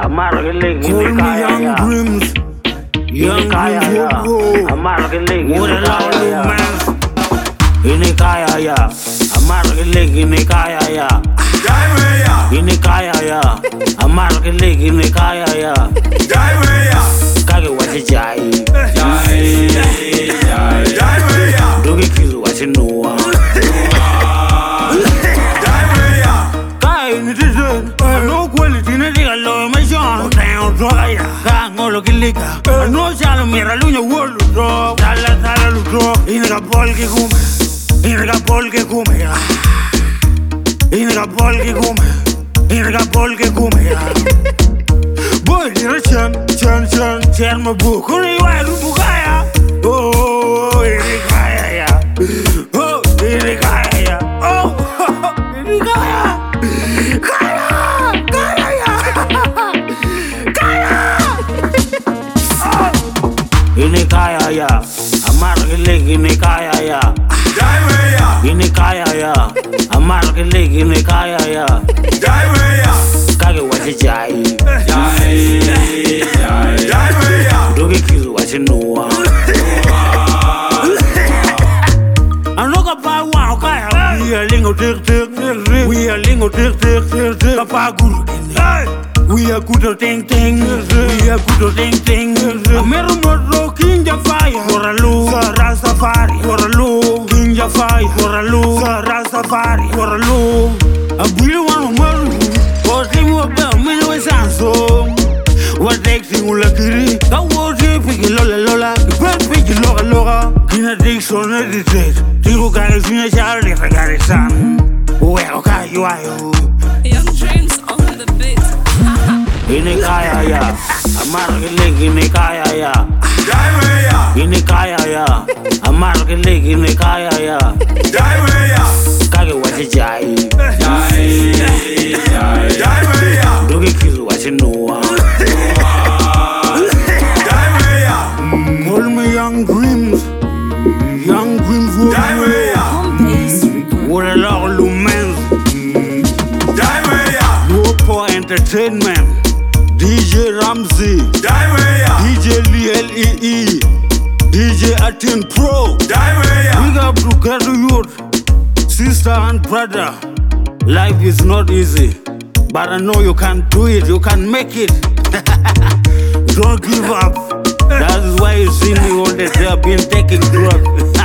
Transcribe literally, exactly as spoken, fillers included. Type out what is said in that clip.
Amar Gillig in Call the me Kaya. Young Grims. Young Grims will go. Amar Gillig in What the a lot of Kaya. man. In the Kaya, ya. Amar Gillig in the Kaya, ya. In the Kaya, ya. Amar Gillig in the Kaya, ya. Kage wati jai. Dogi kizu wati noa. Kai ni tizen. No quality na diga lo me jon. Down doya. Kangolo kilika. No chalo mira lunya wolu do. Tala tala lu do. Inga bol ke kume. Inga bol ke kume ya. Inga bol ke kume. Inga bol ke kume ya. Boy, you're a chan, chan, chan, chan, my book. Who you are, Lubugaya? Oh, Irikaya. Oh, Irikaya. Oh, Irikaya. Kaya, Kaya, Kaya. Inikaya, ya. Amar Gillig, Inikaya, ya. Inikaya, ya. Amar Gillig, Inikaya, ya. Kage wati jai. Dogi kizu wati noa. Anoka pa wa kaya. We are lingo tik tik tik tik. We are lingo tik tik tik tik. Kapa guru kini. We are kudo ting ting. We are kudo ting ting. Ameru modro kinja fire. Koralu sa safari. Koralu kinja fire. Koralu sa safari. Koralu. Abuli wanu maru. Osimu abel mino esanso. What takes you lucky? That was it, picky lola lola. The bird picky loga loga. Kina dicks on edited. Tigo guys, you shall if I got it, son. Well, okay, you are you. Young Dreams on the beat. Inikaya, ya. Amar Gillig, Inikaya, ya. Inikaya, ya. Amar Gillig, Inikaya, ya. Kage wati jai. Dogi kizu wati noa. Call me Young Grims. Young Grims will go. What a lot of lumens. Lopo Entertainment. D J Ramsey. D J Lee L E E. D J Atin Pro. Big up to Kadu Youth. Sister and brother. Life is not easy. But I know you can do it. You can make it. Don't give up. That is why you see me all the day. I've been taking drugs.